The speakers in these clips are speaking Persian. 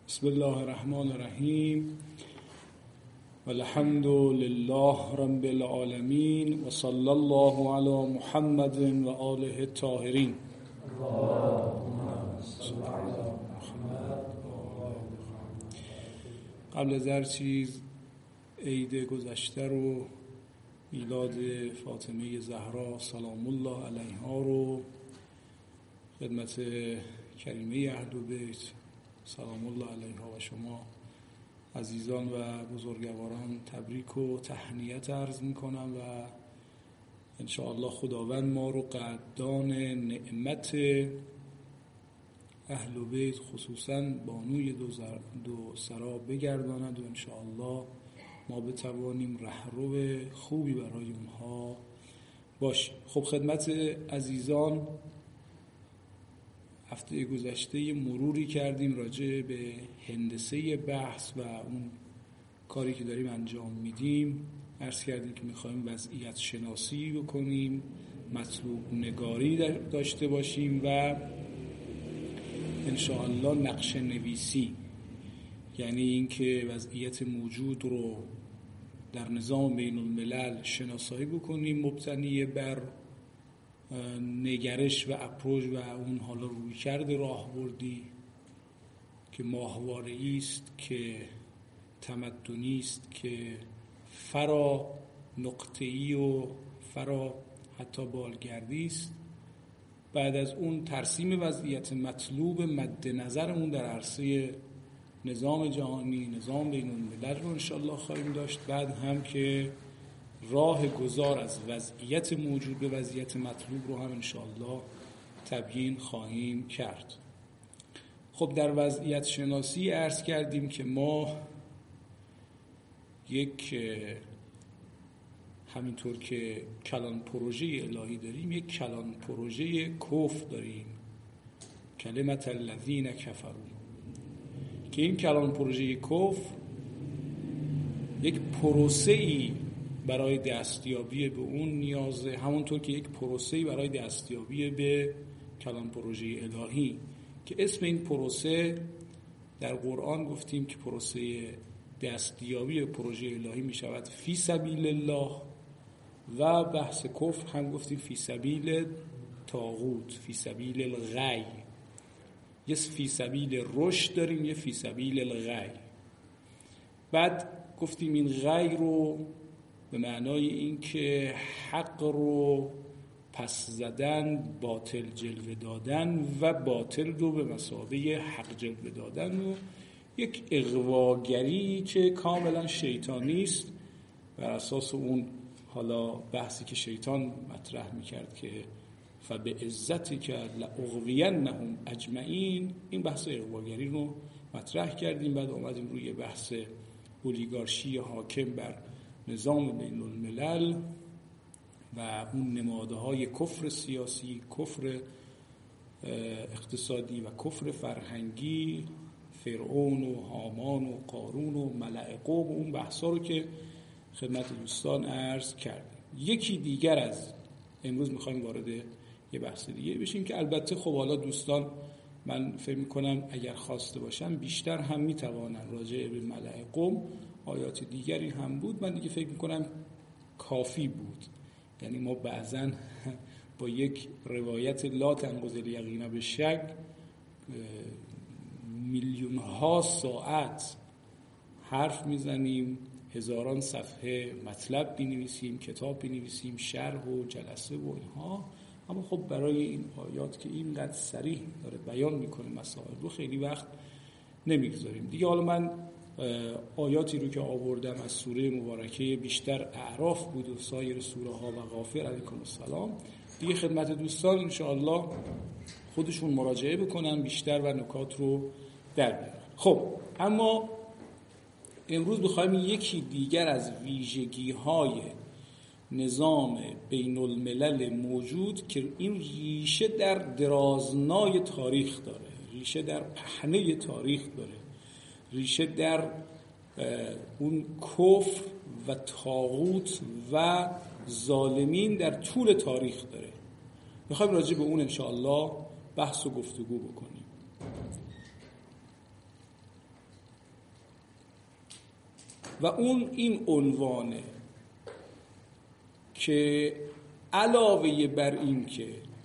بسم الله الرحمن الرحیم والحمد لله رب العالمین و صلی الله علی محمد و آله الطاهرین. قبل از هر چیز عید گذشته رو، میلاد فاطمه زهرا سلام الله علیها رو خدمت کریمه اهل بیت سلام الله علیها و شما عزیزان و بزرگواران تبریک و تهنیت عرض میکنم و انشاءالله خداوند ما رو قدردان نعمت اهل بیت خصوصا بانوی دو سرا بگرداند و انشاءالله ما بتوانیم رهرو خوبی برای اونها باشیم. خب خدمت عزیزان هفته گذشته مروری کردیم راجع به هندسه بحث و اون کاری که داریم انجام میدیم. عرض کردیم که میخوایم وضعیت شناسی بکنیم، مطلوب نگاری داشته باشیم و انشاءالله نقشه نویسی، یعنی اینکه وضعیت موجود رو در نظام بین الملل شناسایی بکنیم مبتنی بر نگرش و اپروچ و اون حالا رویکرد راهبردی که ماهواره‌ای است، که تمدنی است، که فرا نقطه‌ای و فرا حتی بالگردی است. بعد از اون ترسیم وضعیت مطلوب مد نظرمون در عرصه نظام جهانی، نظام بین الملل رو انشالله خواهیم داشت. بعد هم که راه گذار از وضعیت موجود به وضعیت مطلوب رو هم انشاءالله تبیین خواهیم کرد. خب در وضعیت شناسی عرض کردیم که ما یک همینطور که کلان پروژه الهی داریم، یک کلان پروژه کفر داریم، کلمت الذین کفروا، که این کلان پروژه کفر یک پروسه‌ای برای دستیابی به اون نیازه، همونطور که یک پروسه‌ای برای دستیابی به کلان پروژه الهی که اسم این پروسه در قرآن گفتیم که پروسه دستیابی به پروژه الهی می شود فی سبیل الله، و بحث کفر هم گفتیم فی سبیل طاغوت، فی سبیل الغی. یه فی سبیل رشد داریم، یه فی سبیل الغی. بعد گفتیم این غی رو به معنای این که حق رو پس زدن، باطل جلوه دادن و باطل رو به مثابه حق جلوه دادن و یک اغواگری که کاملا شیطانی است. بر اساس اون حالا بحثی که شیطان مطرح میکرد که فبعزتک لاغوینهم اجمعین، این بحث اغواگری رو مطرح کردیم. بعد اومدیم روی بحث اولیگارشی حاکم بر نظام بین الملل و اون نمادهای کفر سیاسی، کفر اقتصادی و کفر فرهنگی، فرعون و هامان و قارون و ملأ قوم، اون بحثا رو که خدمت دوستان عرض کردیم. یکی دیگر از امروز میخوایم وارد یه بحث دیگه بشیم که البته خب حالا دوستان من فکر میکنم اگر خواسته باشم بیشتر هم میتوانن راجع به ملأ قوم، آیات دیگری هم بود، من دیگه فکر میکنم کافی بود. یعنی ما بعضن با یک روایت لا تنقض الیقین بالشک میلیون ها ساعت حرف میزنیم، هزاران صفحه مطلب بنویسیم، کتاب بنویسیم، شرح و جلسه و اینها، اما خب برای این آیات که اینقدر صریح داره بیان میکنه مسائل رو خیلی وقت نمیگذاریم دیگه. حالا من آیاتی رو که آوردم از سوره مبارکه بیشتر اعراف بود و سایر سوره ها و غافر علیکم السلام دیگه خدمت دوستان انشاءالله خودشون مراجعه بکنن بیشتر و نکات رو در بیارن. خب اما امروز بخوایم یکی دیگر از ویژگی های نظام بین الملل موجود که این ریشه در درازنای تاریخ داره، ریشه در پهنه تاریخ داره، ریشه در اون کفر و طاغوت و ظالمین در طول تاریخ داره. میخوایم راجع به اون انشاءالله بحث و گفتگو بکنیم. و اون این عنوانه که علاوه بر این که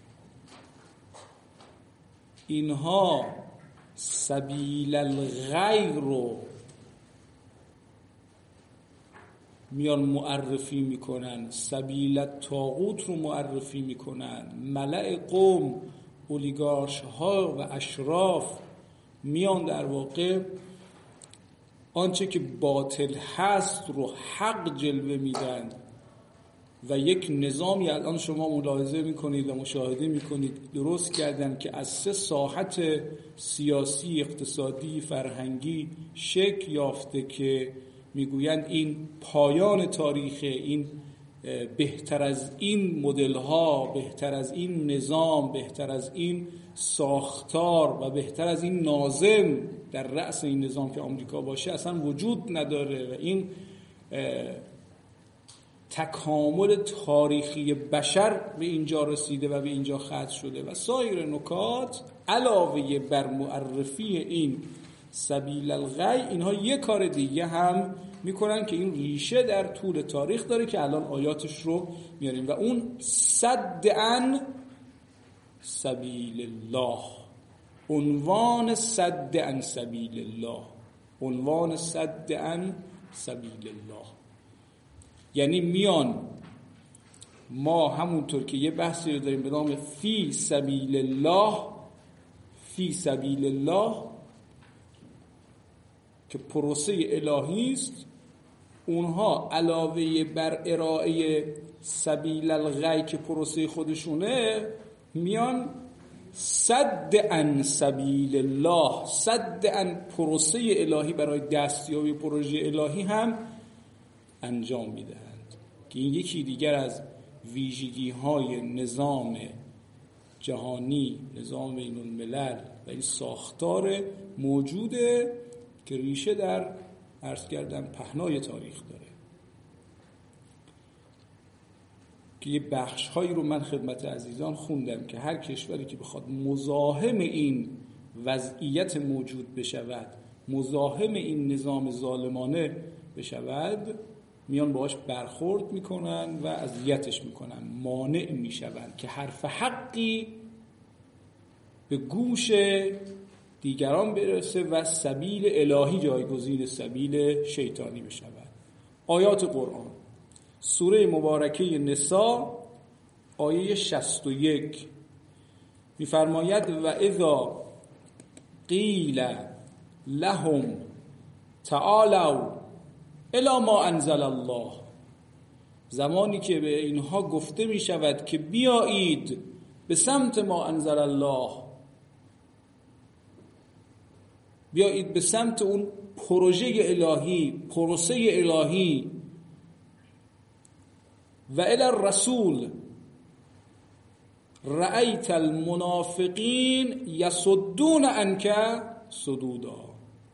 اینها سبیل الغیر رو میان معرفی میکنن، سبیل الطاغوت رو معرفی میکنن، ملأ قوم، اولیگارش ها و اشراف میان در واقع آنچه که باطل هست رو حق جلوه میدن و یک نظامی الان شما ملاحظه میکنید و مشاهده میکنید درست کردن که از 3 ساحت سیاسی، اقتصادی، فرهنگی شکل یافته که میگویند این پایان تاریخ، این بهتر از این مدل ها، بهتر از این نظام، بهتر از این ساختار و بهتر از این ناظم در رأس این نظام که آمریکا باشه اصلا وجود نداره و این تکامل تاریخی بشر به اینجا رسیده و به اینجا ختم شده و سایر نکات علاوه بر معرفی این سبیل الغی، اینها یک کار دیگه هم میکنن که این ریشه در طول تاریخ داره که الان آیاتش رو میاریم و اون صد عن سبیل الله، عنوان صد عن سبیل الله، عنوان صد عن سبیل الله. یعنی میان ما همونطور که یه بحثی رو داریم به نام فی سبیل الله، فی سبیل الله که پروسه الهی است، اونها علاوه بر ارائه سبیل الغی که پروسه خودشونه میان صد عن سبیل الله، صد عن پروسه الهی برای دستیابی پروژه الهی هم انجام میدهند که این یکی دیگر از ویژگی های نظام جهانی، نظام بین الملل و این ساختار موجوده که ریشه در عرض کردم پهنای تاریخ داره که یه بخش هایی رو من خدمت عزیزان خوندم که هر کشوری که بخواد مزاحم این وضعیت موجود بشود، مزاحم این نظام ظالمانه بشود، میان باهاش برخورد میکنن و اذیتش میکنن، مانع میشون که حرف حقی به گوش دیگران برسه و سبیل الهی جایگزین سبیل شیطانی بشود. آیات قرآن سوره مبارکه نساء آیه 61 میفرماید و اذا قیل لهم تعالوا الی ما انزل الله، زمانی که به اینها گفته می شود که بیایید به سمت ما انزل الله، بیایید به سمت اون پروژه الهی، پروسه الهی، و الی الرسول رأیت المنافقین یصدون عنک صدودا.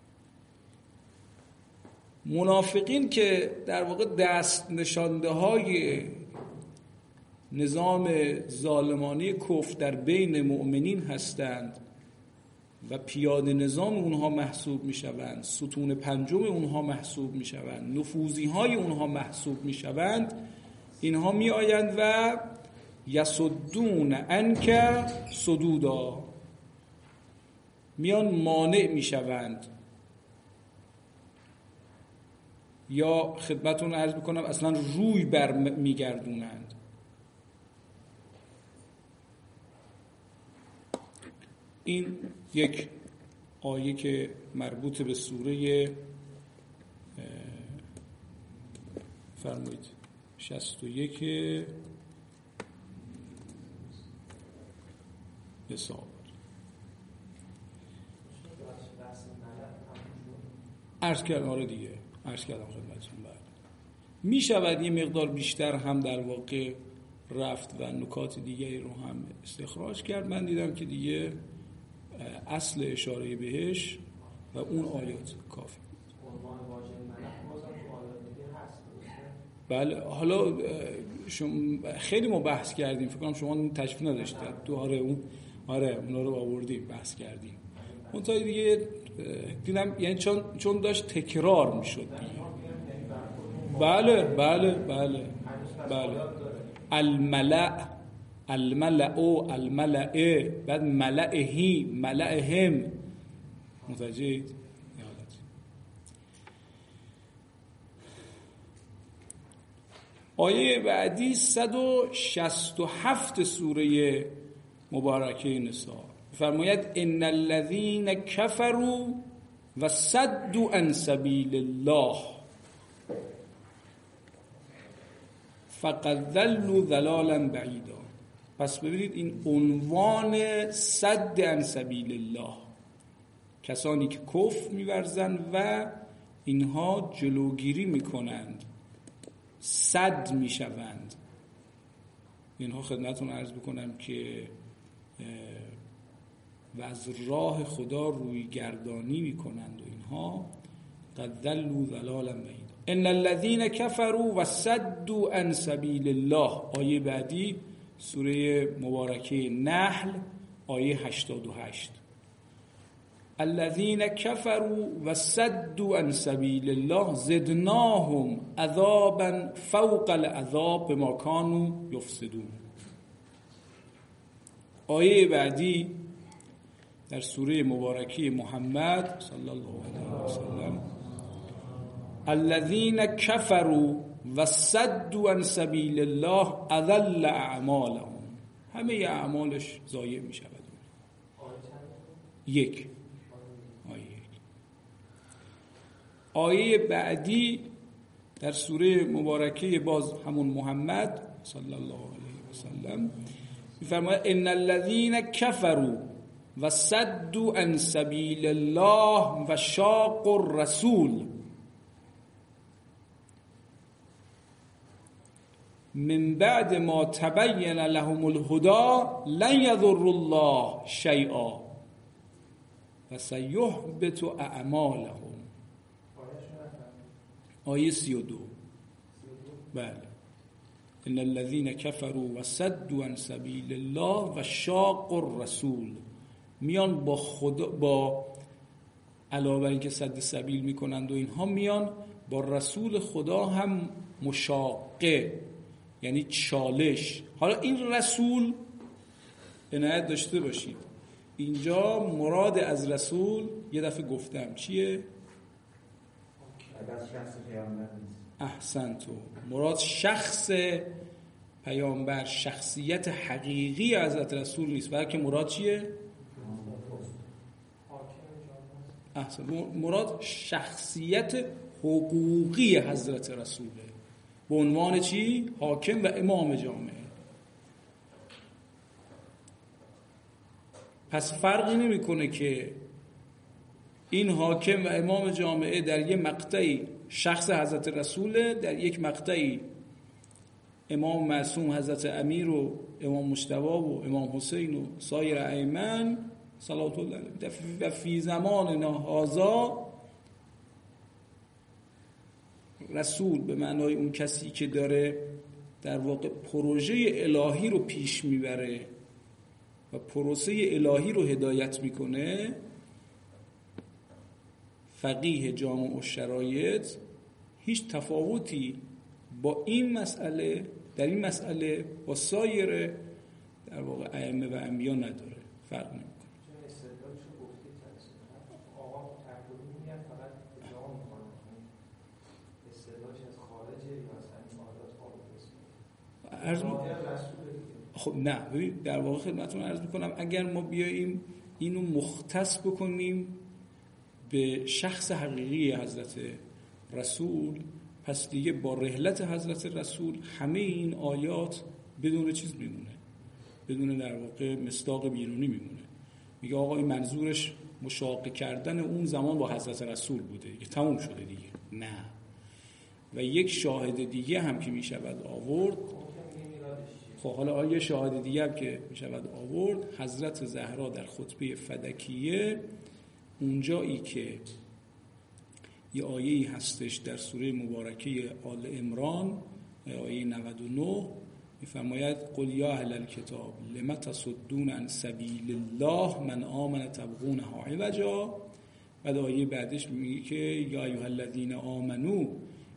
منافقین که در واقع دست نشانده های نظام ظالمانه کفر در بین مؤمنین هستند و پیاده نظام اونها محسوب می شوند، ستون پنجم اونها محسوب می شوند، نفوذی های اونها محسوب می شوند، اینها می آیند و یصدون عنک صدودا، میان مانع می شوند، یا خدمتون عرض بکنم اصلا روی بر میگردونند. این یک آیه که مربوط به سوره فرمایید 61 نساء. عرض کردم آره دیگه، عرض کردم خدمتتون. بعد می شود یه مقدار بیشتر هم در واقع رفت و نکات دیگری رو هم استخراج کرد. من دیدم که دیگه اصل اشاره بهش و اون آیات کافی. بله حالا خیلی ما بحث کردیم، فکر کنم شما تشریف نداشتید تو. آره اونا رو آوردیم بحث کردیم. اون تا دیگه دیدم یعنی چون داشت تکرار میشد دیگه. بله بله بله بله. الملأ، الملأ، الملأ، بعد ملأهی، ملأهم. متوجه؟ آیه بعدی 167 سوره مبارکه نساء فرماید ان الذين كفروا وصدوا عن سبيل الله فقد ضلوا ضلالا بعیدا. پس ببینید این عنوان صد عن سبیل الله، کسانی که کفر می‌ورزند و اینها جلوگیری میکنند، صد میشوند. اینها خدمتتون عرض بکنم که و از راه خدا روی گردانی میکنند و اینها قد ضلوا ضلالا بعیدا. ان الذين كفروا وصدوا عن سبيل الله. آیه بعدی سوره مبارکه نحل آیه 88. الذين كفروا وصدوا عن سبيل الله زدناهم عذابا فوق العذاب بما كانوا يفسدون. آیه بعدی در سوره مبارکه محمد صلی الله علیه و سلم الذين كفروا وصدوا عن سبيل الله اضل اعمالهم. همه اعمالش ضایع می شود. یک. آیه بعدی در سوره مبارکه باز همون محمد صلی الله علیه و سلم می‌فرماید ان الذين كفروا وصدوا عن سبيل الله وشاقوا الرسول من بعد ما تبين لهم الهدى لن يضروا الله شيئا وسيحبط اعمالهم. آیه 32. بله. ان الذين كفروا وصدوا عن سبيل الله وشاقوا الرسول. میان با خدا، با علاوه بر اینکه صد سبیل میکنند و اینها میان با رسول خدا هم مشاقه، یعنی چالش. حالا این رسول عنایت داشته باشید، اینجا مراد از رسول یه دفعه گفتم چیه؟ احسنتو. مراد شخص پیامبر، شخصیت حقیقی حضرت رسول نیست، بلکه مراد چیه؟ احسن. مراد شخصیت حقوقی حضرت رسوله به عنوان چی؟ حاکم و امام جامعه. پس فرقی نمیکنه که این حاکم و امام جامعه در یک مقطعی شخص حضرت رسوله، در یک مقطعی امام معصوم حضرت امیر و امام مجتبی و امام حسین و سایر ائمه صلوات الله علیهم و فی زمان هذا رسول به معنای اون کسی که داره در واقع پروژه الهی رو پیش میبره و پروسه الهی رو هدایت میکنه، فقیه جامع الشرایط هیچ تفاوتی با این مسئله، در این مسئله با سایر در واقع ائمه و انبیا نداره، فرق نمیکنه. خب نه، در واقع خدمتتون عرض میکنم اگر ما بیاییم اینو مختص بکنیم به شخص حقیقی حضرت رسول، پس دیگه با رحلت حضرت رسول همه این آیات بدون چیز میمونه، بدون در واقع مصداق بیرونی میمونه. میگه آقا این منظورش مشاقه کردن اون زمان با حضرت رسول بوده، دیگه تموم شده دیگه. نه. و یک شاهد دیگه هم که میشود آورد، خب حالا آیه شاهد دیگه هم که میشود آورد، حضرت زهرا در خطبه فدکیه، اونجایی که یه آیه‌ای هستش در سوره مبارکه آل عمران آیه 99 میفرماید قل یا اهل الکتاب لم تصدون عن سبیل الله من آمن تبغونها عوجا. بعد آیه بعدش میگه که یا ایها الذین آمنو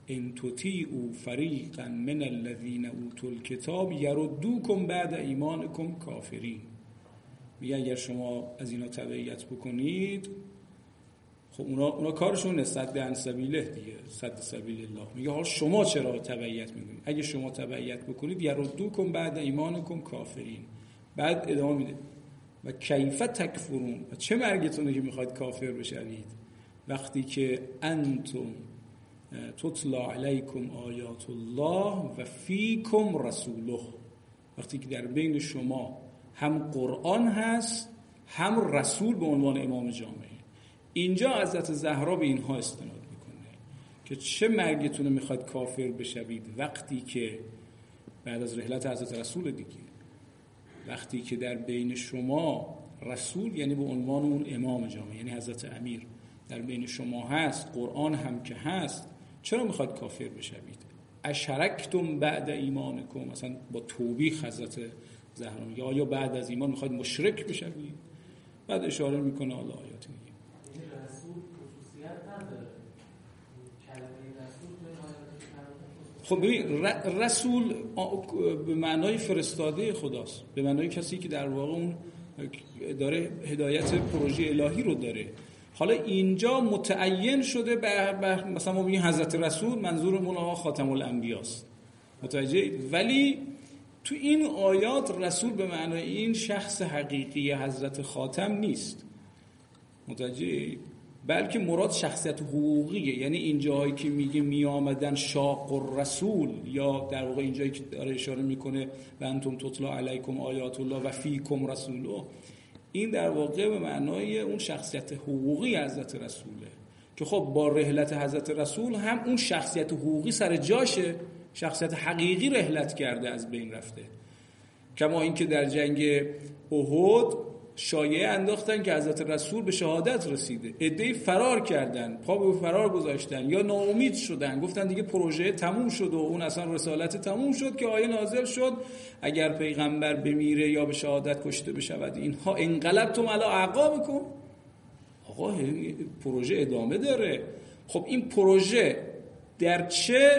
ان تطیعوا فریقا من الذین اوتوا الکتاب یردوکم بعد ایمانکم کافرین. میگه اگر شما از اینا تبعیت بکنید، خب اونا کارشون صد عن سبیله دیگه، صد سبیل الله. میگه حالا شما چرا تبعیت میکنید؟ اگه شما تبعیت بکنید یردوکم بعد ایمانکم کافرین. بعد ادامه میده و کیف تکفرون، و چه مرگتونه که میخواید کافر بشوید وقتی که انتم تتلا علیکم آیات الله و فیکم رسوله، وقتی که در بین شما هم قرآن هست هم رسول به عنوان امام جامعه. اینجا حضرت زهرا به اینها استناد میکنه که چه مرگتونه میخواید کافر بشوید وقتی که بعد از رحلت حضرت رسول دیگه، وقتی که در بین شما رسول یعنی به عنوان اون امام جامعه یعنی حضرت امیر در بین شما هست، قرآن هم که هست، چرا میخواید کافر بشوید؟ اشرکتم بعد ایمانکم، مثلا با توبیخ حضرت زهرا میگه آیا بعد از ایمان میخواید مشرک بشوید؟ بعد اشاره میکنه الله آیات میگه رسول خصوصیت نداره، کلمه رسول خب ببین رسول به معنای فرستاده خداست، به معنای کسی که در واقع اون داره هدایت پروژه الهی رو داره. حالا اینجا متعین شده مثلا ما میگیم حضرت رسول، منظورمون آقا خاتم الانبیاست، متوجه؟ ولی تو این آیات رسول به معنای این شخص حقیقی حضرت خاتم نیست، متوجه؟ بلکه مراد شخصیت حقوقیه. یعنی این جایی که میگه می آمدن شاق الرسول، یا در واقع این جایی که داره اشاره میکنه و انتم تتلا علیکم آیات الله و فیکم رسوله، این در واقع به معنای اون شخصیت حقوقی حضرت رسوله که خب با رحلت حضرت رسول هم اون شخصیت حقوقی سر جاشه، شخصیت حقیقی رحلت کرده، از بین رفته. کما اینکه در جنگ احد شایعه انداختن که حضرت رسول به شهادت رسیده، عده‌ای فرار کردن، پا به فرار گذاشتن یا ناامید شدن، گفتن دیگه پروژه تموم شد و اون اصلا رسالت تموم شد، که آیه نازل شد اگر پیغمبر بمیره یا به شهادت کشته بشود اینها انقلبتم علی اعقابکم. آقا پروژه ادامه داره. خب این پروژه در چه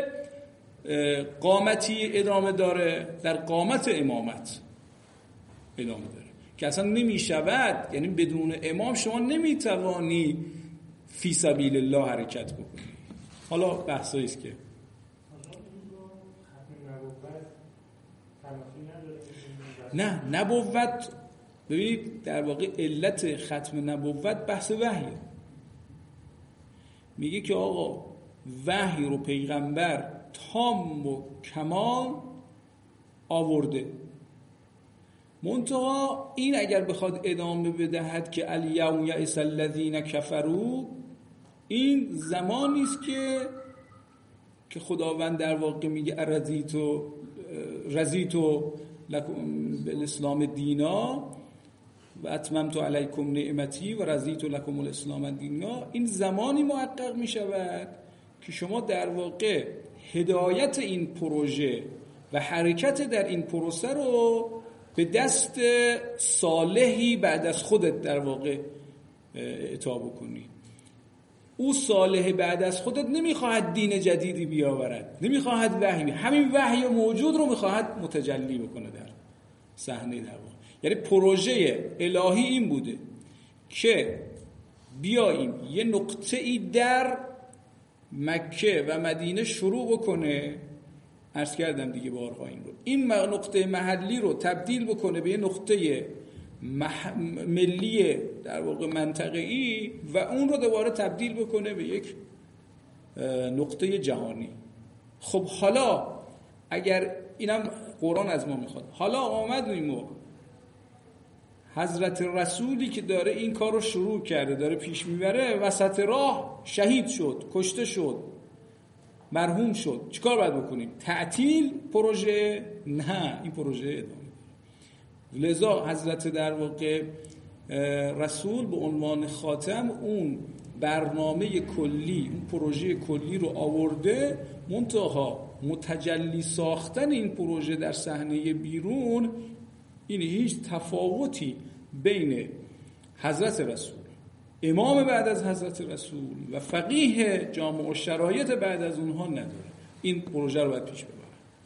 قامتی ادامه داره؟ در قامت امامت ادامه داره که اصلا نمی شود، یعنی بدون امام شما نمی توانی فی سبیل الله حرکت بکنی. حالا بحثایی است که نه نبوت، ببینید در واقع علت ختم نبوت بحث وحیه. میگه که آقا وحی رو پیغمبر تام و کمال آورده، منتها این اگر بخواد ادامه بدهد که الیوم یئس الذین کفروا، این زمانی است که خداوند در واقع میگه رضیتو لکم بالاسلام دینا و اتممت علیکم نعمتی و رضیت لکم الاسلام دینا. این زمانی محقق می شود که شما در واقع هدایت این پروژه و حرکت در این پروسه رو به دست صالحی بعد از خودت در واقع اعطا بکنی. او صالح بعد از خودت نمیخواهد دین جدیدی بیاورد، نمیخواهد وحی، همین وحی موجود رو میخواهد متجلی بکنه در صحنه در واقع. یعنی پروژه الهی این بوده که بیاییم یه نقطه‌ای در مکه و مدینه شروع بکنه، عرض کردم دیگه بارها این رو، این نقطه محلی رو تبدیل بکنه به یه نقطه ملی در واقع منطقه‌ای و اون رو دوباره تبدیل بکنه به یک نقطه جهانی. خب حالا اگر اینم قرآن از ما میخواد، حالا آمدیم و حضرت رسولی که داره این کار رو شروع کرده، داره پیش میبره، وسط راه شهید شد، کشته شد، مرحوم شد، چیکار باید بکنیم؟ تعطیل پروژه؟ نه، این پروژه ادامه. لذا حضرت در واقع رسول به عنوان خاتم اون برنامه کلی، اون پروژه کلی رو آورده، منتها متجلی ساختن این پروژه در صحنه بیرون، این هیچ تفاوتی بین حضرت رسول امام بعد از حضرت رسول و فقیه جامع و شرایط بعد از اونها نداره. این پروژه رو باید پیش ببره.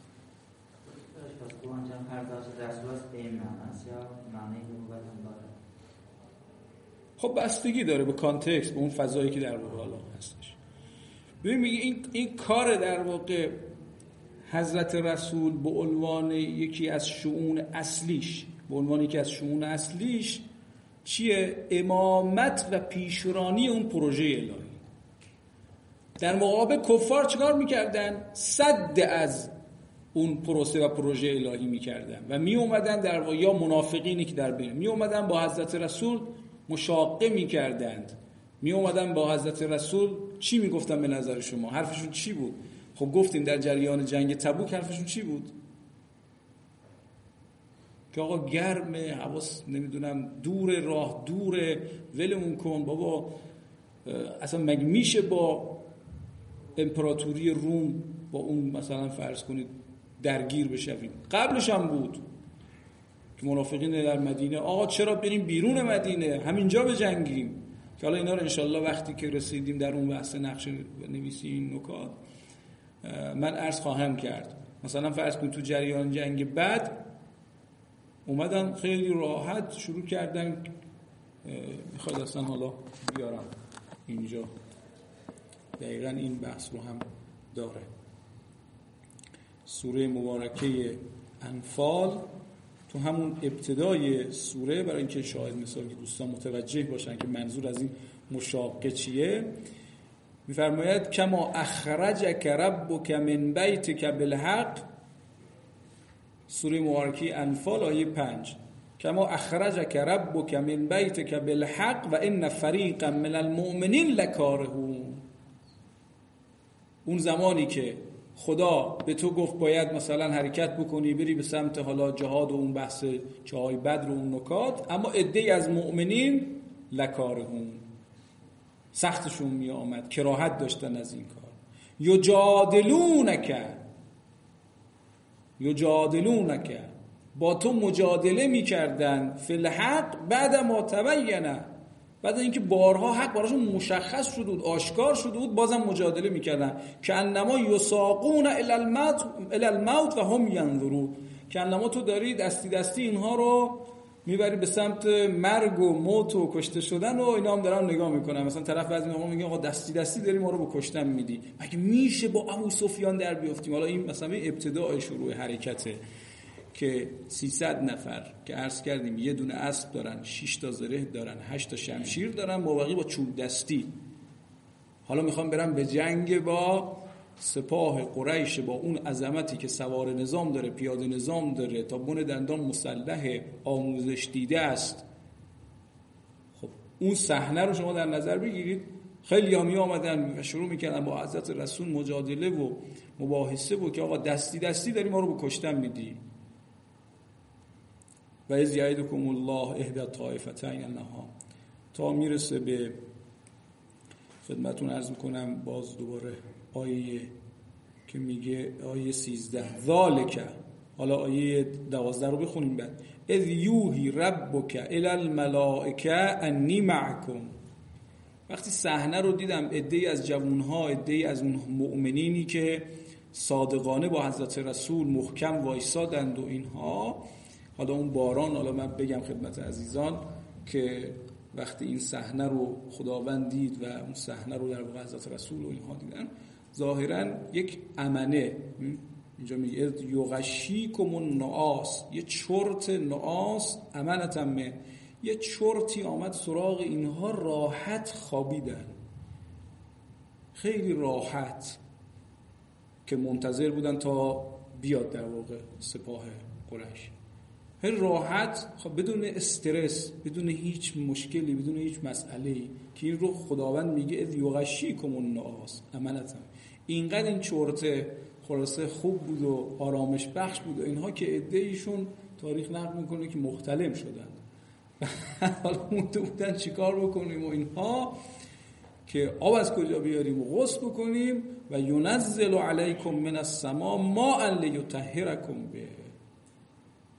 خب بستگی داره به کانتکست، به اون فضایی که در واقع حالا هستش. ببین میگه این کار در واقع حضرت رسول به عنوان یکی از شؤون اصلیش چیه؟ امامت و پیشرانی اون پروژه الهی. در مقابل کفار چیکار میکردن؟ صد از اون پروسه و پروژه الهی میکردن و می اومدن در واقع، یا منافقینی که در بین می اومدن با حضرت رسول مشاقه میکردند، می اومدن با حضرت رسول چی میگفتن؟ به نظر شما حرفشون چی بود؟ خب گفتیم در جریان جنگ تبوک حرفشون چی بود؟ که آقا گرمه، حواس نمیدونم دوره، راه دوره، ولمون کن بابا، اصلا مگه میشه با امپراتوری روم با اون مثلا فرض کنید درگیر بشویم؟ قبلش هم بود که منافقین در مدینه آقا چرا بریم بیرون مدینه، همینجا بجنگیم. که حالا اینا رو انشالله وقتی که رسیدیم در اون بحث نقش نویسی این نکات من عرض خواهم کرد. مثلا فرض کنید تو جریان جنگ بعد اومدن خیلی راحت شروع کردن، میخواد اصلا حالا بیارم اینجا دقیقا این بحث رو هم داره. سوره مبارکه انفال تو همون ابتدای سوره، برای اینکه شاید مثلا دوستان متوجه باشن که منظور از این مشاقه چیه، میفرماید کما اخرجک ربک من بیتک بالحق، سوره مبارکه انفال آیه 5، کما اخرجک ربک من بیتک بالحق و ان فریقا من المؤمنین لکارهون. اون زمانی که خدا به تو گفت باید مثلا حرکت بکنی بری به سمت حالا جهاد و اون بحث جای بدر و اون نکات، اما عده‌ای از مؤمنین لکارهون، سختشون می آمد، کراهت داشتن از این کار. یجادلونک، با تو مجادله میکردن فی الحق بعد ما تبینه، بعد اینکه بارها حق براشون مشخص شده بود، آشکار شده بود، بازم مجادله میکردن. که انما یساقون الی الموت و هم ینظرون، که انما تو داری دستی دستی اینها رو میبری به سمت مرگ و موت و کشته شدن و اینا هم دارن نگاه میکنن. مثلا طرف بعضی موقع میگه آقا دستی دستی داری ما رو به کشتن میدی، مگه میشه با ابو سفیان در بیافتیم؟ حالا این مثلا ابتدای شروع حرکته که 300 نفر که عرض کردیم یه دونه اسب دارن، 6 تا زره دارن، 8 تا شمشیر دارن، مابقی با چوب دستی، حالا میخوام برم به جنگ با سپاه قریش، با اون عظمتی که سوار نظام داره، پیاده نظام داره، تا بن دندان مسلح، آموزش دیده است. خب اون صحنه رو شما در نظر بگیرید. خیلی می آمدن و شروع میکردن با حضرت رسول مجادله و مباحثه و که آقا دستی دستی داری ما رو به کشتن میدی. و از یعیدکم الله احدی الطائفتین انها، تا میرسه به خدمتون عرض میکنم باز دوباره آیه که میگه آیه 13 ذالک، حالا آیه 12 رو بخونیم بعد. اذ یوحی ربک الی الملائکه انی معکم. وقتی صحنه رو دیدم عده‌ای از جوانها، عده‌ای از اون مؤمنینی که صادقانه با حضرت رسول محکم وایسادند و اینها، حالا اون باران، حالا من بگم خدمت عزیزان که وقتی این صحنه رو خداوند دید و اون صحنه رو در واقع حضرت رسول و اینها دیدن، ظاهرا یک امنه، اینجا میگه یغشیکم النعاس، یه چرت نعاس امنتم، یه چرتی آمد سراغ اینها، راحت خوابیدن، خیلی راحت، که منتظر بودن تا بیاد در واقع سپاه قریش. هر راحت، خب بدون استرس، بدون هیچ مشکلی، بدون هیچ مسئله‌ای، که این رو خداوند میگه اذ یغشیکم النعاس امنتم. اینقدر این چرت خلاصه خوب بود و آرامش بخش بود و اینها که عده‌ایشون تاریخ نقل میکنه که مختلم شدن. حالا مونده بودن چیکار بکنیم و اینها، که آب از کجا بیاریم و غسل بکنیم. و ینزل علیکم من السماء ماء لیطهرکم به،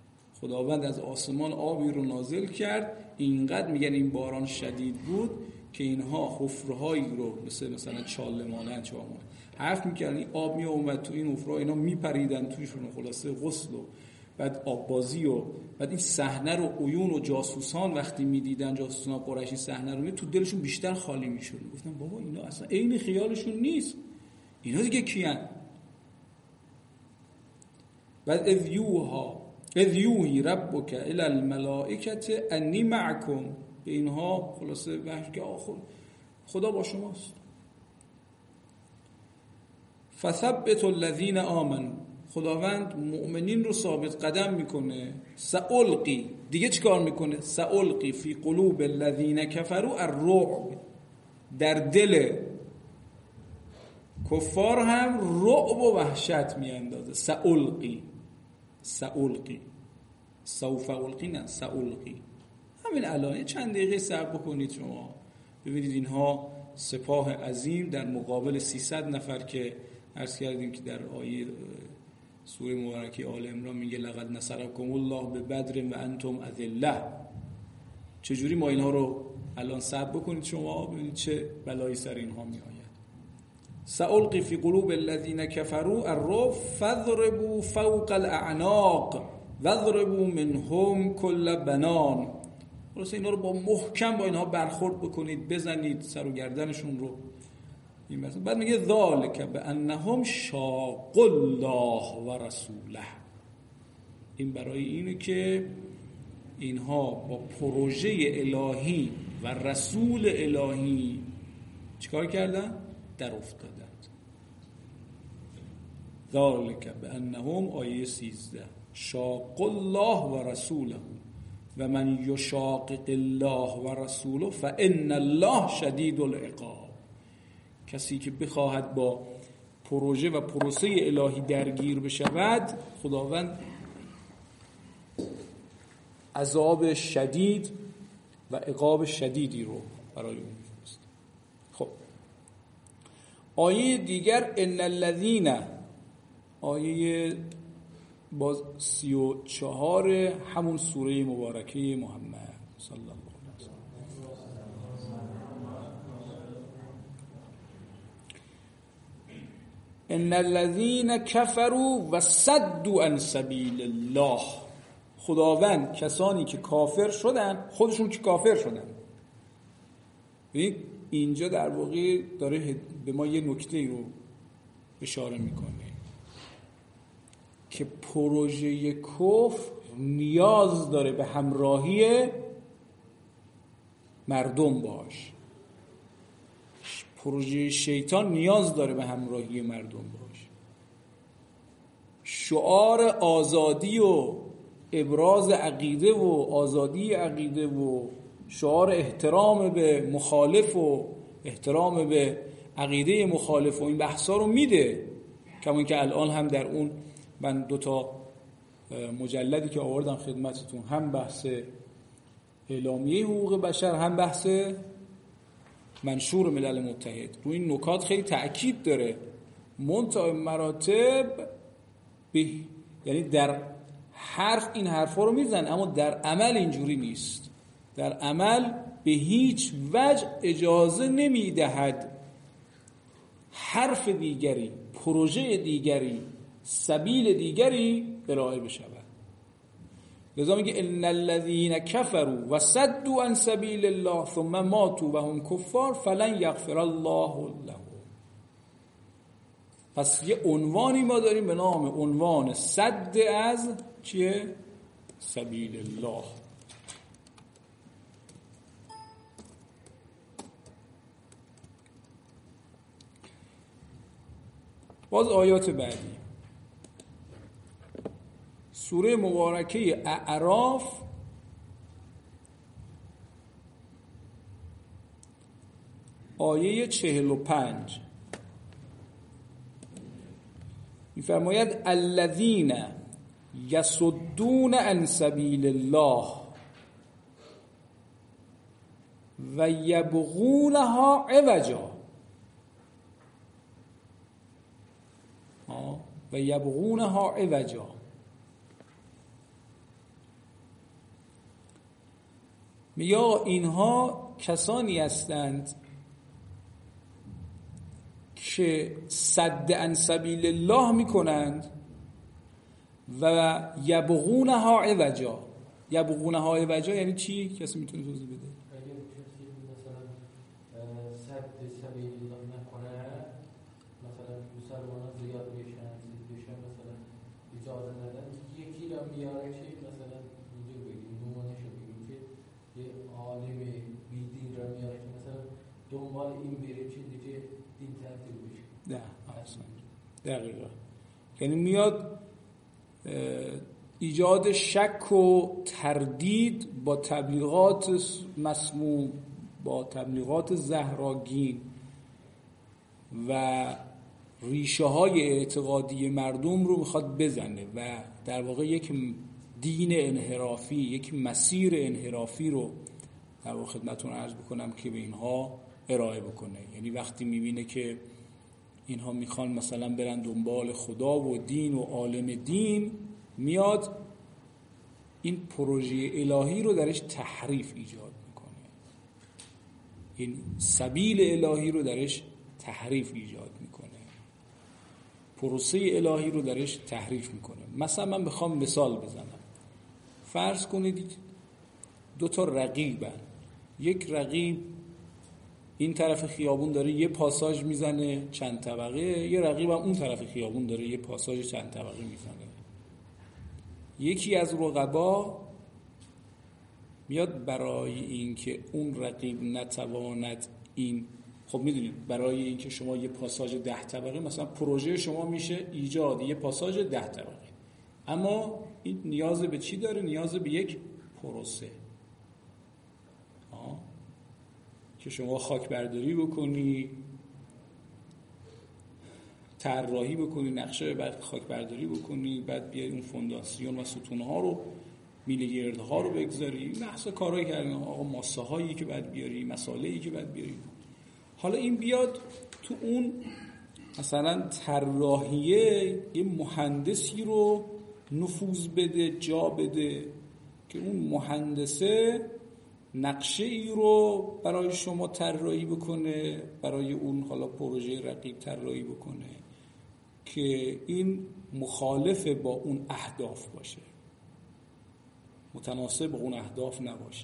خداوند از آسمان آبی رو نازل کرد. اینقدر میگن این باران شدید بود که اینها حفرهایی رو مثلا چاله مانند چه حرف میکردن این آب می اومد تو این حفره، اینا میپریدن تویشون، خلاصه غسل و بعد آب بازی و بعد این صحنه رو عیون و جاسوسان وقتی میدیدن، جاسوسان قریشی صحنه رو تو دلشون بیشتر خالی میشد. گفتن بابا اینا اصلا عین خیالشون نیست، اینا دیگه کیان؟ بعد اذ یوحی ربک الی الملائکه انی معکم، به اینها خلاصه وحی که خدا با شماست. فثبت الذین آمنوا، خداوند مؤمنین رو ثابت قدم میکنه. سألقی، دیگه چیکار میکنه؟ سألقی فی قلوب الذین کفروا الرعب، در دل کفار هم رعب و وحشت میاندازه. سألقی سوف القی، نه سألقی. همین الان چند دقیقه صبر بکنید شما ببینید اینها سپاه عظیم در مقابل 300 نفر که عرض کردیم که در آیه سوره مبارکه آل عمران میگه لقد نصرکم الله ببدر و انتم اذله، چجوری ما اینها رو الان صبر بکنید شما ببینید چه بلایی سر اینها می آید. سألقی فی قلوب الذین کفروا الرعب فاضربوا فوق الاعناق واضربوا منهم كل بنان. خلاص اینا رو با محکم با اینها برخورد بکنید، بزنید سر و گردنشون رو. این مثلا بعد میگه ذالک بانهم شاقوا الله و رسوله، این برای اینه که اینها با پروژه الهی و رسول الهی چیکار کردن؟ در افتادند. ذالک بانهم آیه 13 شاقوا الله و رسوله و من یشاقق الله و رسوله فان الله شدید العقاب. کسی که بخواهد با پروژه و پروسه الهی درگیر بشود، خداوند عذاب شدید و عقاب شدیدی رو برای اون می‌فرسته. خب آیه دیگر ان الذین، آیه باز 34 همون سوره مبارکه محمد صلی الله علیه و سلم. ان الذین کفروا و صدوا عن سبیل الله، خداوند کسانی که کافر شدن، خودشون که کافر شدن. ببین اینجا در واقع داره به ما یه نکته رو اشاره میکنه که پروژه کفر نیاز داره به همراهی مردم باش، پروژه شیطان نیاز داره به همراهی مردم باش. شعار آزادی و ابراز عقیده و آزادی عقیده و شعار احترام به مخالف و احترام به عقیده مخالف و این بحثا رو میده. کما که الان هم در اون من 2 مجلدی که آوردم خدمتتون، هم بحث اعلامیه حقوق بشر، هم بحث منشور ملل متحد، روی این نکات خیلی تأکید داره. منتهی مراتب یعنی در حرف این حرفا رو میزن، اما در عمل اینجوری نیست. در عمل به هیچ وجه اجازه نمیدهد حرف دیگری، پروژه دیگری، سبیل دیگری ارائه بشود. لذا میگه ان الذين كفروا وصدوا عن سبيل الله ثم ماتوا وهم كفار فلن يغفر الله لهم. پس یه عنوانی ما داریم به نام عنوان صد از چیه؟ سبیل الله. باز آیات بعدی سوره مبارکه اعراف آیه 45 می‌فرماید الذین یصدون عن سبیل الله و یبغونها عوجا و یبغونها عوجا. میگه اینها کسانی هستند که صد عن سبیل الله میکنند و یبغونها عوجا. یبغونها عوجا یعنی چی؟ کسی میتونه توضیح بده؟ اگه کسی مثلا صد سبیل الله نکنه، مثلا مسلمانان زیاد بشن مثلا اجازه ندن، یکی را میاره که مثلا اینجور بگیم، نمونهشو بگیم که یه عالم بیدین را میاره که مثلا دنبال این بره که دیگه دین تحصیل بشه. نه اصلا دقیقا، یعنی میاد ایجاد شک و تردید با تبلیغات مسموم، با تبلیغات زهراگین و ریشه های اعتقادی مردم رو میخواد بزنه و در واقع یک دین انحرافی، یک مسیر انحرافی رو در واقع خدمتتون عرض بکنم که به اینها ارائه بکنه. یعنی وقتی میبینه که اینها میخوان مثلا برن دنبال خدا و دین و عالم دین، میاد این پروژه الهی رو درش تحریف ایجاد میکنه، این سبیل الهی رو درش تحریف ایجاد میکنه، پروسه الهی رو درش تحریف میکنه. مثلا من بخوام مثال بزنم، فرض کنید دو تا رقیبن، یک رقیب این طرف خیابون داره یه پاساژ میزنه چند طبقه، یه رقیب هم اون طرف خیابون داره یه پاساژ چند طبقه میزنه. یکی از رقبا میاد برای اینکه اون رقیب نتواند این، خب میدونید برای اینکه شما یه پاساژ 10 طبقه، مثلا پروژه شما میشه ایجاد یه پاساژ 10 طبقه، اما این نیاز به چی داره؟ نیاز به یک پروسه که شما خاک برداری بکنی، طراحی بکنی، نقشه بعد خاک برداری بکنی، بعد بیای اون فونداسیون و ستونها رو، میلگردها رو بگذاری، بحث کارهایی کردن، آقا ماسه هایی که بعد بیاری، مساله‌ای که بعد بیاری. حالا این بیاد تو اون مثلا طراحیه یه مهندسی رو نفوذ بده، جا بده که اون مهندسه نقشه ای رو برای شما طراحی بکنه، برای اون حالا پروژه رقیب طراحی بکنه که این مخالف با اون اهداف باشه، متناسب با اون اهداف نباشه.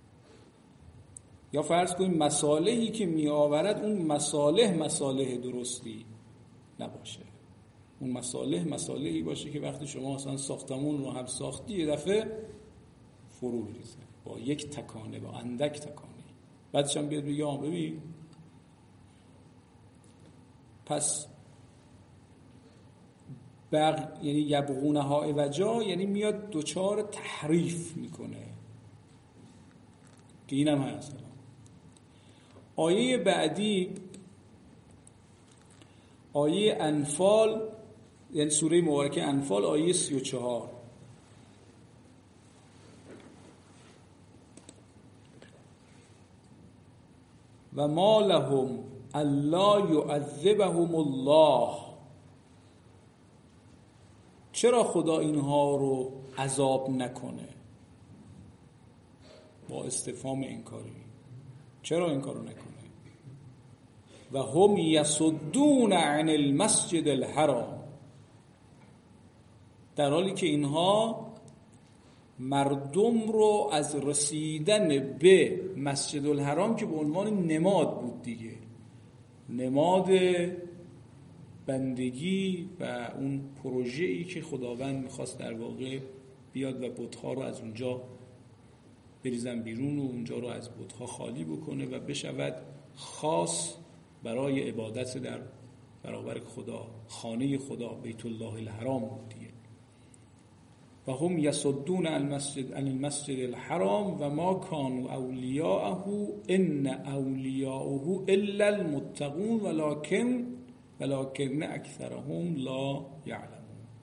یا فرض کنیم مصالحی که می آورد اون مصالح درستی نباشه، اون مصالحی باشه که وقتی شما مثلا ساختمون رو هم ساختی یه دفعه فرو ریزه با یک تکانه، با اندک تکانه، بعدش هم بیاد بگه ببین. پس یعنی یبغونها عوجا یعنی میاد دوچار تحریف میکنه که اینم هست. آیه بعدی آیه انفال، یعنی سوره مبارکه انفال آیه 34. و ما لهم الا يعذبهم الله، چرا خدا اینها رو عذاب نکنه؟ با استفهام انکاری، چرا این کارو نکنه؟ و هم یصدون عن المسجد الحرام، در حالی که اینها مردم رو از رسیدن به مسجد الحرام که به عنوان نماد بود دیگه، نماد بندگی و اون پروژه‌ای که خداوند میخواست در واقع بیاد و بت‌ها رو از اونجا بریزن بیرون و اونجا رو از بت‌ها خالی بکنه و بشود خاص برای عبادت در برابر خدا، خانه خدا، بیت الله الحرام بود دیگه. و هم یصدون عن المسجد الحرام و ما كانوا اولیاءه ان اولیاءه الا المتقون ولكن اکثرهم لا یعلمون.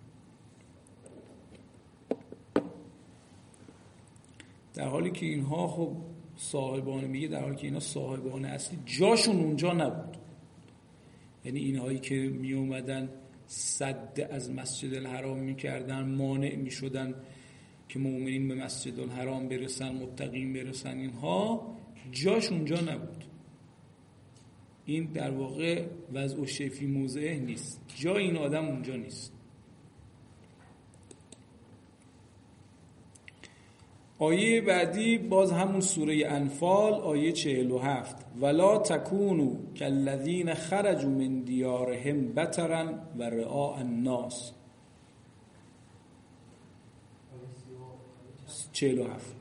در حالی که اینها خب صاحبان، میگه در حالی که اینا صاحبان اصلی جاشون اونجا نبود، یعنی اینهایی که می اومدن صد از مسجد الحرام میکردن، مانع میشدن که مؤمنین به مسجد الحرام برسن، متقین برسن، اینها جاش اونجا نبود. این در واقع وضع و شفی موضعه نیست، جای این آدم اونجا نیست. آیه بعدی باز همون سوره انفال آیه 47 ولا تکونوا کالذین خرجوا من دیارهم بطرا و رئاء الناس. 47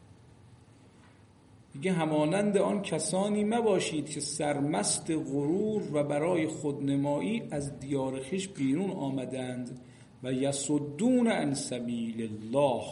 میگه همانند آن کسانی مباشید که سرمست غرور و برای خودنمایی از دیار خویش بیرون آمدند و یصدون عن سبیل الله.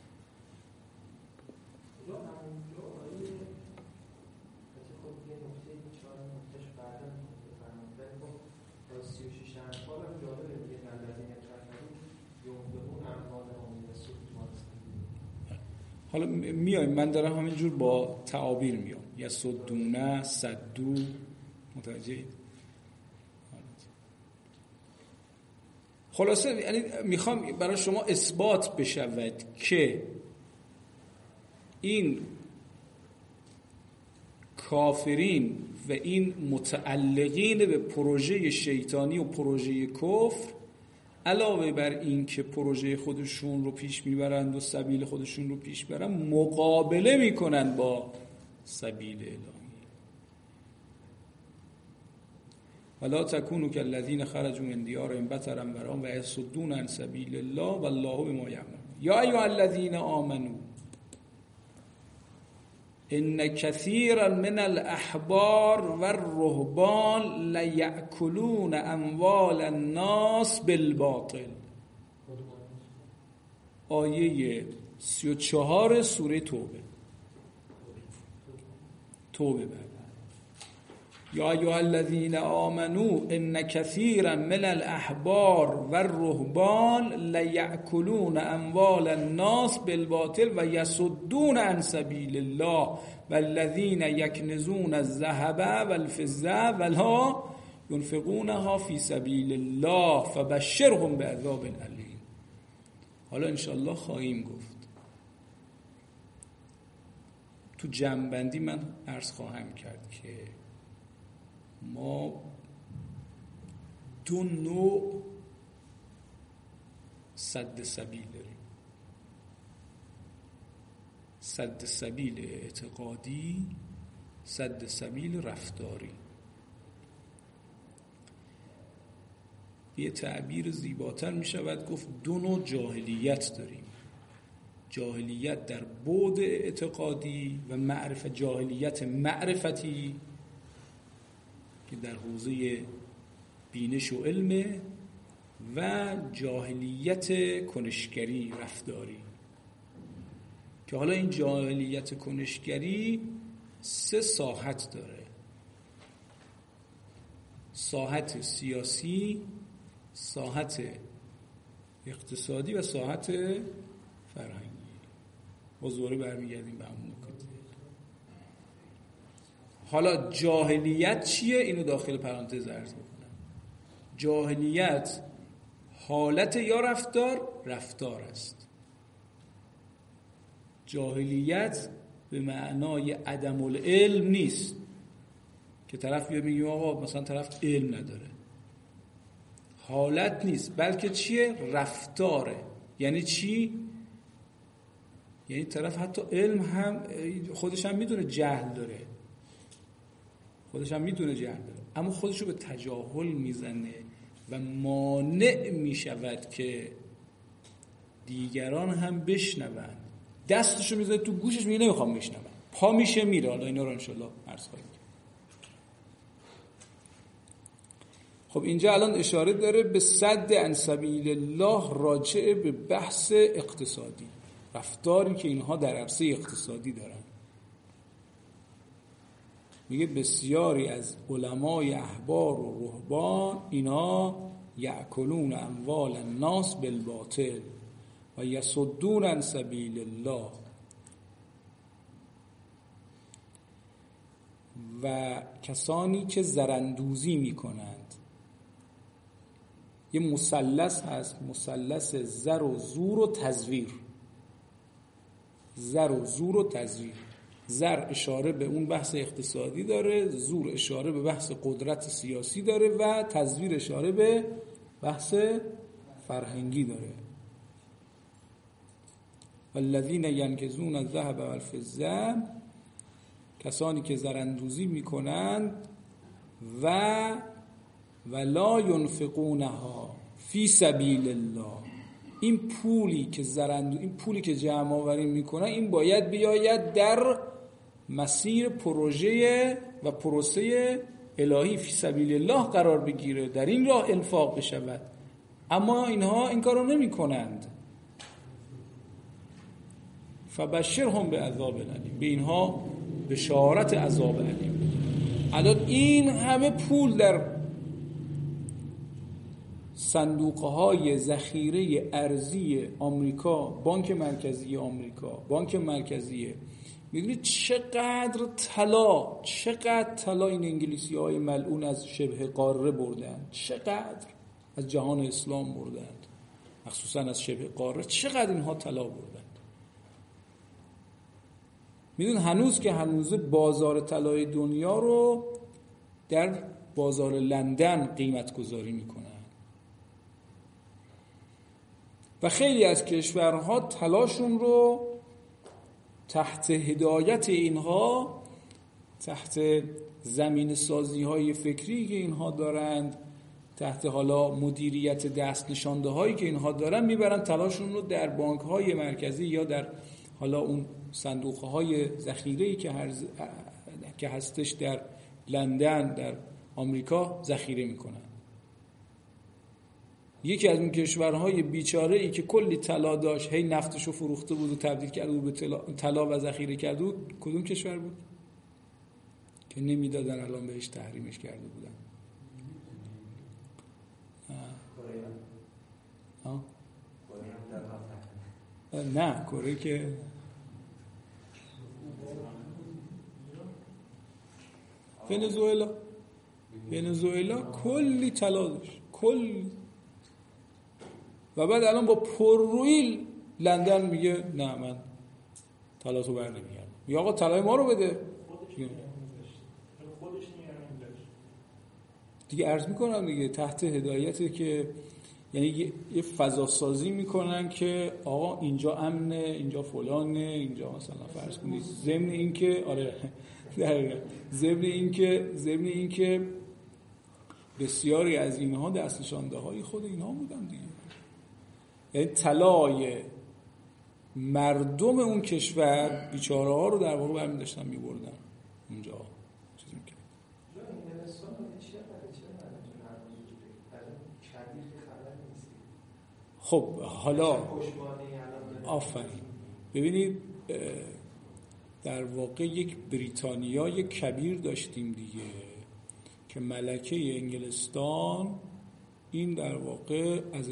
حالا میایم، من دارم همینجور با تعابیر میام، یصدون، صدو، متوجه؟ خلاصه یعنی میخوام برای شما اثبات بشود که این کافرین و این متعلقین به پروژه شیطانی و پروژه کفر علاوه بر این که پروژه خودشون رو پیش میبرند و سبیل خودشون رو پیش برند، مقابله میکنن با سبیل الهی. ولا تکونوا کالذین خرجوا من دیارهم بطرا و رئاء و یصدون عن سبیل الله والله بما یعملون. یا ایها الذین آمنوا ان کثیرا من الاحبار والرهبان لیأکلون اموال الناس بالباطل. آیه 34 سوره توبه. یا ایها الذین آمنوا ان کثیرا من الاحبار والرهبان لیأکلون اموال الناس بالباطل و یصدون عن سبیل الله والذین یکنزون الذهب والفضة ولا ينفقونها فی سبیل الله فبشرهم بعذاب الیم. حالا انشاءالله خواهیم گفت، تو جمع‌بندی من عرض خواهم کرد که ما دو نوع سد سبیل داریم. سد سبیل اعتقادی، سد سبیل رفتاری. یه تعبیر زیباتر می شود گفت دو نوع جاهلیت داریم. جاهلیت در بعد اعتقادی و جاهلیت معرفتی که در حوزه بینش و علم، و جاهلیت کنشگری رفتاری که حالا این جاهلیت کنشگری 3 ساحت داره: ساحت سیاسی، ساحت اقتصادی و ساحت فرهنگی. باز دوباره برمیگردیم به همون نکته. حالا جاهلیت چیه؟ اینو داخل پرانتز عرض میکنم. جاهلیت حالت یا رفتار است. جاهلیت به معنای عدم العلم نیست که طرف بیاد میگه آقا مثلا طرف علم نداره. حالت نیست، بلکه چیه؟ رفتاره. یعنی چی؟ یعنی طرف حتی علم هم خودش هم میدونه جهل داره، اما خودشو به تجاهل میزنه و مانع میشود که دیگران هم بشنون. دستشو میزنه تو گوشش، میگه نمیخوام بشنون، پا میشه میره. حالا اینا رو انشالله عرض خواهیم کرد. خب اینجا الان اشاره داره به صد عن سبیل الله، راجع به بحث اقتصادی، رفتاری که اینها در عرصه اقتصادی دارن. میگه بسیاری از علمای احبار و رهبان اینا یأکلون اموال الناس بالباطل و یصدون عن سبیل الله. و کسانی که زرندوزی میکنند. یه مثلث هست، مثلث زر و زور و تزویر. زر و زور و تزویر. زر اشاره به اون بحث اقتصادی داره، زور اشاره به بحث قدرت سیاسی داره و تزویر اشاره به بحث فرهنگی داره. والذین ینکزون الذهب والفضه، کسانی که زراندوزی میکنند ولا ینفقونها فی سبیل الله. این پولی که جمع آوری میکنن این باید بیاید در مسیر پروژه و پروسه الهی فی سبیل الله قرار بگیره، در این راه انفاق بشود. اما اینها این کارو نمی کنند. فبشرهم بعذاب الیم، به اینها بشارت عذاب الیم. الان این همه پول در صندوق‌های ذخیره ارزی آمریکا، بانک مرکزی آمریکا، بانک مرکزی، میدونید چقدر طلا این انگلیسی‌های ملعون از شبه قاره بردن، چقدر از جهان اسلام بردن، مخصوصا از شبه قاره چقدر اینها طلا بردن. میدون هنوز بازار طلای دنیا رو در بازار لندن قیمت گذاری میکنن و خیلی از کشورها طلاشون رو تحت هدایت اینها، تحت زمین سازی های فکری که اینها دارند، تحت حالا مدیریت دست نشانده هایی که اینها دارن، میبرن طلاشون رو در بانک های مرکزی یا در حالا اون صندوق های ذخیره‌ای که هستش در لندن، در آمریکا ذخیره میکنن. یکی از اون کشورهای بیچاره ای که کلی طلا داشت، هی نفتشو فروخته بود و تبدیل کرده بود به طلا و ذخیره کرده بود، کدوم کشور بود که نمیدادن الان بهش تحریمش کرده بودن؟ نه کره که ونزوئلا کلی طلا داشت، کلی. و بعد الان با پررویی لندن میگه نه من طلاتو بر نمیگردم. یا آقا طلای ما رو بده. خودش دیگه عرض میکنم دیگه تحت هدایتی که یعنی یه فضا سازی میکنن که آقا اینجا امنه، اینجا فلانه، اینجا مثلا فرض کنید ضمن این که آره ضمن این که بسیاری از اینها دست نشانده های خود اینها بودن دیگه. یعنی طلای مردم اون کشور بیچاره ها رو در واقع برمی داشتن می بردن اونجا چیزی میکنن. خب حالا آفرین، ببینید در واقع یک بریتانیای کبیر داشتیم دیگه که ملکه انگلستان این در واقع از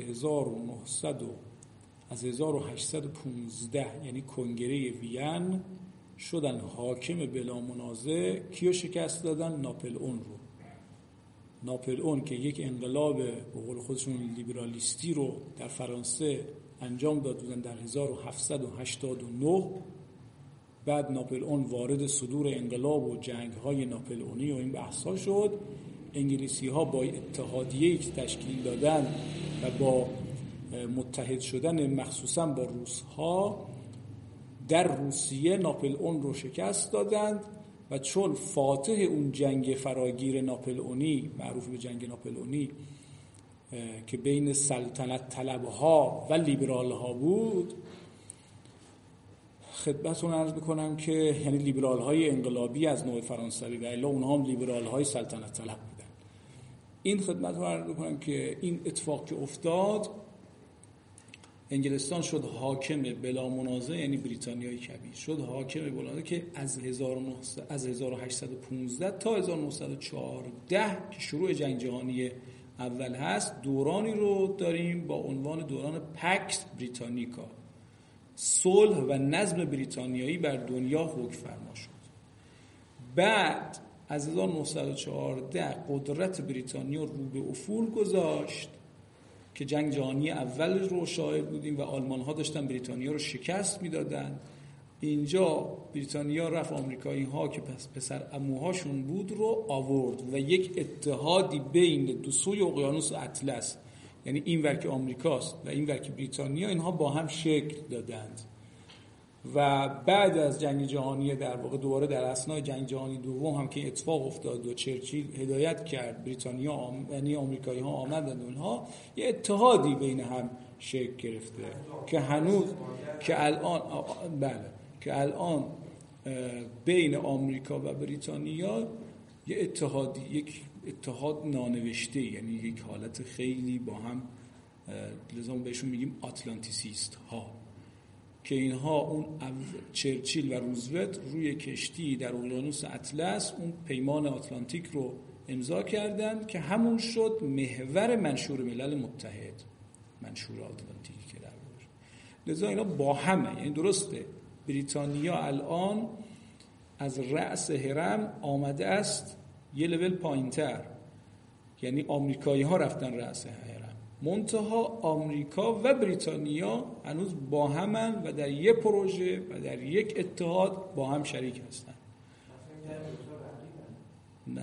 1815 یعنی کنگره وین شدن حاکم بلا منازع. کیو شکست دادن؟ ناپلئون رو. ناپلئون که یک انقلاب به قول خودشون لیبرالیستی رو در فرانسه انجام داد بودن در 1789. بعد ناپلئون وارد صدور انقلاب و جنگ‌های ناپلئونی و این بحث‌ها شد. انگلیسی‌ها با اتحادیه‌ای که تشکیل دادن و با متحد شدن مخصوصا با روس‌ها در روسیه ناپلئون رو شکست دادند و چون فاتح اون جنگ فراگیر ناپلئونی، معروف به جنگ ناپلئونی که بین سلطنت طلبها و لیبرال‌ها بود، خدمتتون عرض میکنم که یعنی لیبرال‌های انقلابی از نوع فرانسوی و الا اونها هم لیبرال‌های سلطنت طلب بودن. این خدمتتون عرض میکنم که این اتفاق که افتاد، انگلستان شد حاکم بلا منازع، یعنی بریتانیای کبیر شد حاکم بلا منازع که از 1815 تا 1914 که شروع جنگ جهانی اول هست، دورانی رو داریم با عنوان دوران پکس بریتانیکا، صلح و نظم بریتانیایی بر دنیا حکم فرما شد. بعد از 1914 قدرت بریتانیا رو به افول گذاشت که جنگ جهانی اول رو شاهد بودیم و آلمان ها داشتن بریتانیا رو شکست میدادن. اینجا بریتانیا رفت آمریکایی ها که پسر عموهاشون بود رو آورد و یک اتحادی بین دو سوی اقیانوس اطلس، یعنی این ور که آمریکاست و این ور که بریتانیا، اینها با هم شکل دادند. و بعد از جنگ جهانی در واقع دوباره در اثنای جنگ جهانی دوم هم که اتفاق افتاد و چرچیل هدایت کرد بریتانیا یعنی آمریکایی ها آمدند، اونها یه اتحادی بین هم شکل گرفته که هنوز که الان بین آمریکا و بریتانیا یک اتحاد نانوشته، یعنی یک حالت خیلی با هم، لذا بهشون میگیم آتلانتیسیست ها، که اینها اون چرچیل و روزولت روی کشتی در اقیانوس اطلس اون پیمان آتلانتیک رو امضا کردند که همون شد محور منشور ملل متحد، منشور آتلانتیکی که در بود. لذا اینا با همه، یعنی درسته بریتانیا الان از رأس هرم آمده است یه لول پایینتر، یعنی آمریکایی ها رفتن رأس هرم، منتها آمریکا و بریتانیا هنوز با همن و در یک پروژه و در یک اتحاد با هم شریک هستن. نه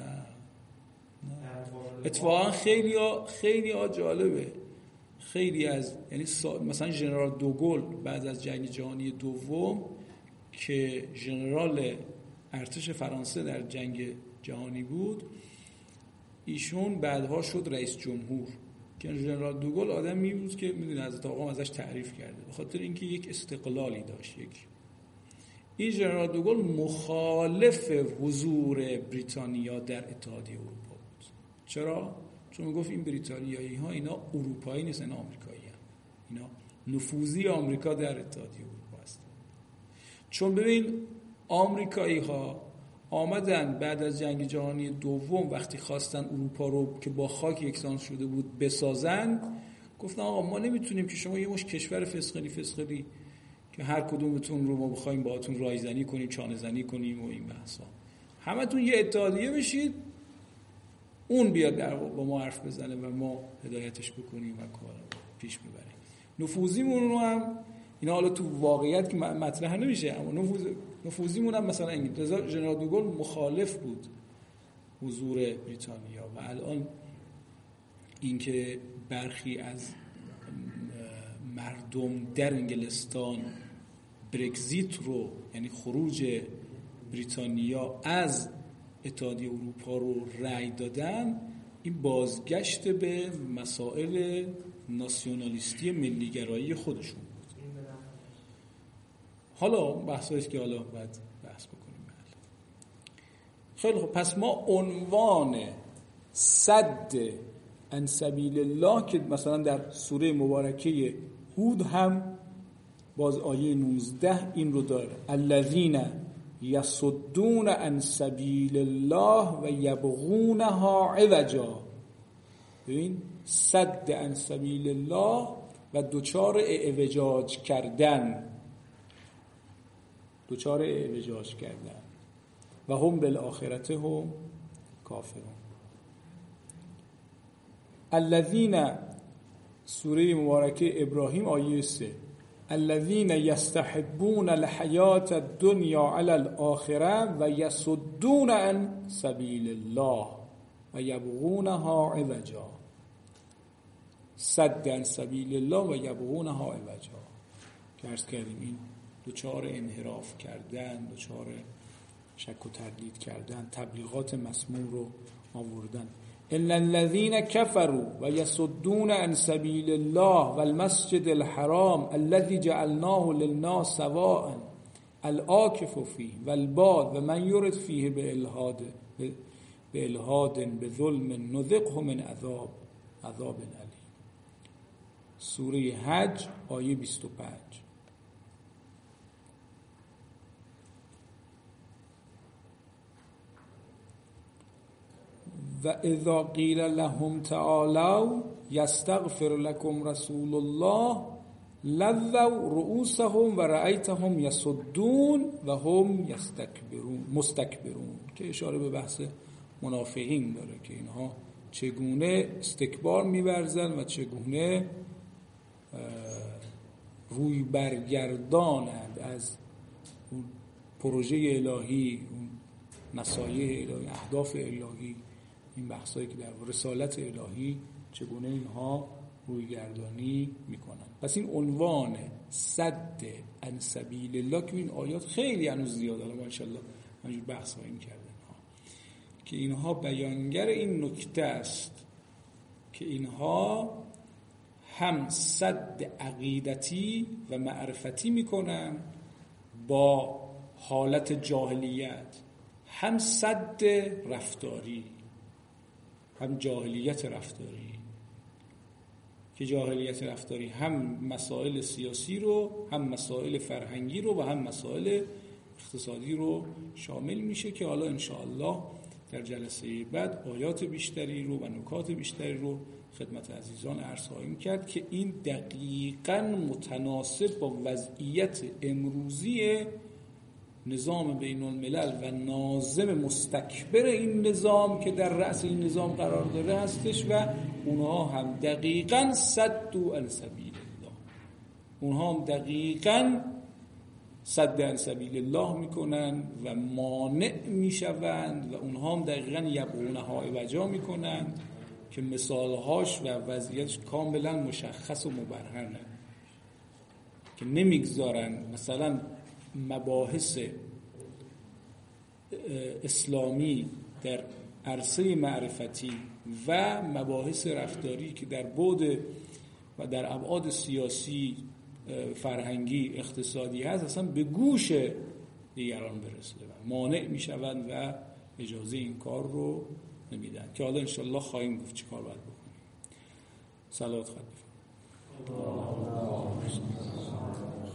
اتفاقا خیلی جالبه. خیلی از یعنی مثلا ژنرال دوگل بعد از جنگ جهانی دوم که ژنرال ارتش فرانسه در جنگ جهانی بود، ایشون بعدها شد رئیس جمهور. که ژنرال دوگل آدمی بود که میدونه حضرت آقا ازش تعریف کرده به خاطر اینکه یک استقلالی داشت. این ژنرال دوگل مخالف حضور بریتانیا در اتحادیه اروپا بود. چرا؟ چون میگفت این بریتانیایی ها اینا اروپایی نیستن، اینا آمریکایی هستن. اینا نفوذی آمریکا در اتحادیه اروپا هستن. چون ببین آمریکایی ها آمدن بعد از جنگ جهانی دوم وقتی خواستن اروپا رو که با خاک یکسان شده بود بسازن، گفتن آقا ما نمیتونیم که شما یه مش کشور فسقلی که هر کدومتون رو ما بخوایم باهاتون رایزنی کنیم، چانه زنی کنیم و این بحثا، همتون یه اتحادیه بشید، اون بیاد در با ما حرف بزنه و ما هدایتش بکنیم و کار پیش ببریم. نفوذیمون رو هم اینا حالا تو واقعیت که مطرح نمیشه، اما نفوذیمون هم مثلا این ژنرال دوگل مخالف بود حضور بریتانیا. و الان اینکه برخی از مردم در انگلستان برگزیت رو، یعنی خروج بریتانیا از اتحادیه اروپا رو رأی دادن، این بازگشت به مسائل ناسیونالیستی ملیگرایی خودشون بود. حالا بحثاییست که حالا باید بحث بکنیم. خیلی خب، پس ما عنوان صد عن سبیل الله که مثلا در سوره مبارکه هود هم باز آیه 19 این رو داره، الذین یصدون عن سبیل الله و یبغونها عوجا. ببین صد عن سبیل الله و دوچار اعوجاج کردن، و هم بالآخرت هم کافرون. الذین، سوره مبارکه ابراهیم آیه 3، الذین یستحبون الحیات الدنیا علی الاخره و یصدون عن سبیل الله و یبغونها عوجا. صد عن سبیل الله و یبغونها عوجا که عرض کردیم این دوچار انحراف کردن، دوچار شک و تردید کردن، تبلیغات مسموم رو آوردن. ان الذين كفروا ويصدون عن سبيل الله والمسجد الحرام الذي جعلناه للناس سواء العاكف فيه والباد ومن يرد فيه بإلحاد بظلم نذقه من عذاب أليم. سوره حج آیه 25. و اذا قیل لهم تعالوا یستغفر لكم رسول الله لووا رؤوسهم و رأیتهم یصدون و هم مستکبرون، که اشاره به بحث منافقین داره که اینها چگونه استکبار می‌ورزن و چگونه روی برگردانند از اون پروژه الهی، اون نصایح الهی، اهداف الهی، این بحثایی که در رسالت الهی چگونه اینها رویگردانی میکنن. پس این عنوان صد عن سبیل الله که این آیات خیلی هنوز زیاده، الان ان شاء الله همینجور بحث خواهیم کرد که اینها بیانگر این نکته است که اینها هم صد عقیدتی و معرفتی میکنن با حالت جاهلیت، هم صد رفتاری، هم جاهلیت رفتاری، که جاهلیت رفتاری هم مسائل سیاسی رو، هم مسائل فرهنگی رو و هم مسائل اقتصادی رو شامل میشه که حالا انشاءالله در جلسه بعد آیات بیشتری رو و نکات بیشتری رو خدمت عزیزان عرض خواهیم کرد که این دقیقاً متناسب با وضعیت امروزی نظام بین الملل و ناظم مستکبر این نظام که در رأس این نظام قرار داره هستش و اونها هم دقیقاً صدوا عن سبیل الله، اونها هم دقیقاً صد عن سبیل الله میکنن و مانع میشوند و اونها هم دقیقاً یبغونها عوجا میکنن که مثالهاش و وضعیتش کاملا مشخص و مبرهنه که نمیگذارن مثلا مباحث اسلامی در عرصه معرفتی و مباحث رفتاری که در بعد و در ابعاد سیاسی، فرهنگی، اقتصادی هست اصلا به گوش دیگران برسه و مانع میشوند و اجازه این کار رو نمیدن که حالا انشالله خواهیم گفت چی کار باید بکنیم. صلوات خواهد بفرمایید.